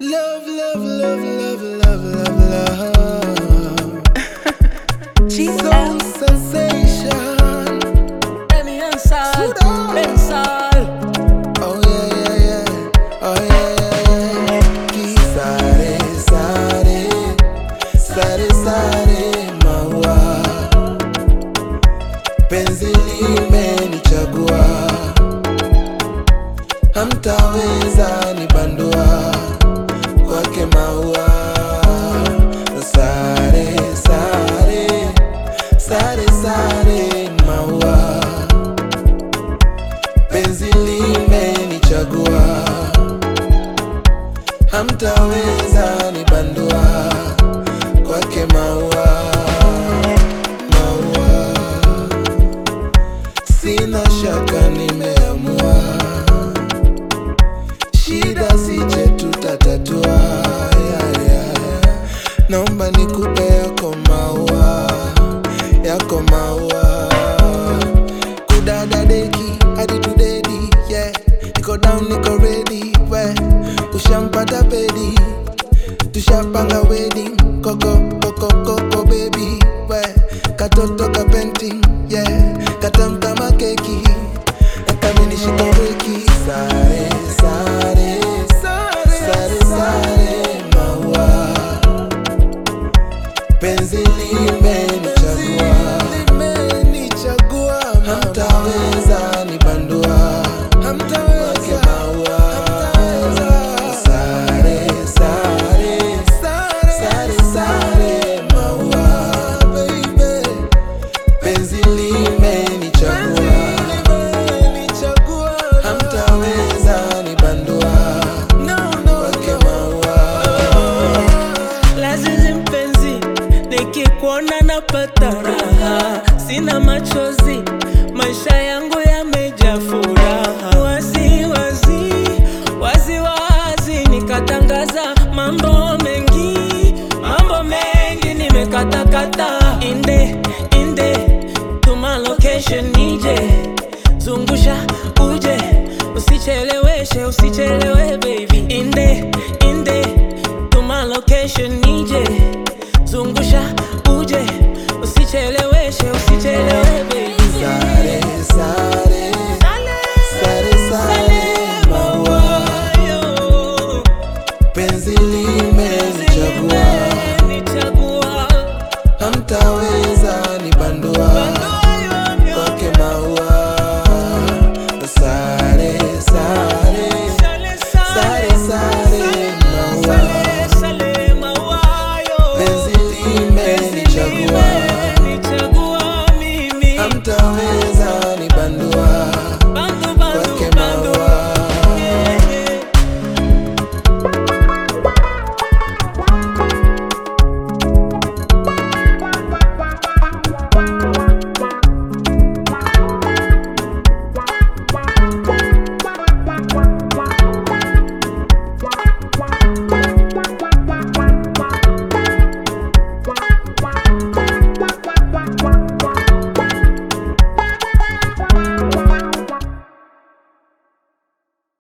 Love, love, love, love, love, love, love. Soul sensation. Emi Ansal, Bensal. Oh yeah, yeah, yeah. Oh yeah, yeah, yeah. Ki sare, sare, sare, sare, maua. Penzi limenichagua, hamtaweza nibandua kwake maua. Sare, sare, sare, sare, maua. Penzi limenichagua, hamtaweza nibandua kwake maua. Maua, sina shaka nimeamua, shida sije tutatatua, yeah, yeah. Naomba nikupe yako maua, yako maua. Kudada deki, hadi tudedi, yeah. Niko down, niko ready, we ushampata pedi, tushapanga wedding. Koko, koko, koko baby, we katoto ka painting, yeah. Katamka makeki, nakamini shika weki. Sare, sare, sare, sare, maua. Penzi limenichagua, hamtaweza nibandua kwake maua. Sare, sare, sare, sare, maua. Penzi limenichagua, hamtaweza nibandua kwake maua. Lazizi mpenzi, nikikuona napata raha, sina machozi, maisha yangu yamejaa furaha. Wazi wazi, wazi wazi, nikatangaza mambo mengi nimekatakata. Inde, tuma location nije, zungusha uje, usichelewe baby. Inde, tuma location nije, zungusha uje, usichelewe baby. Sare, sare, sare, sare, maua. Penzi limenichagua, hamtaweza nibandua kwake maua. Sare, sare, sare, sare, maua. Penzi limenichagua, hamtaweza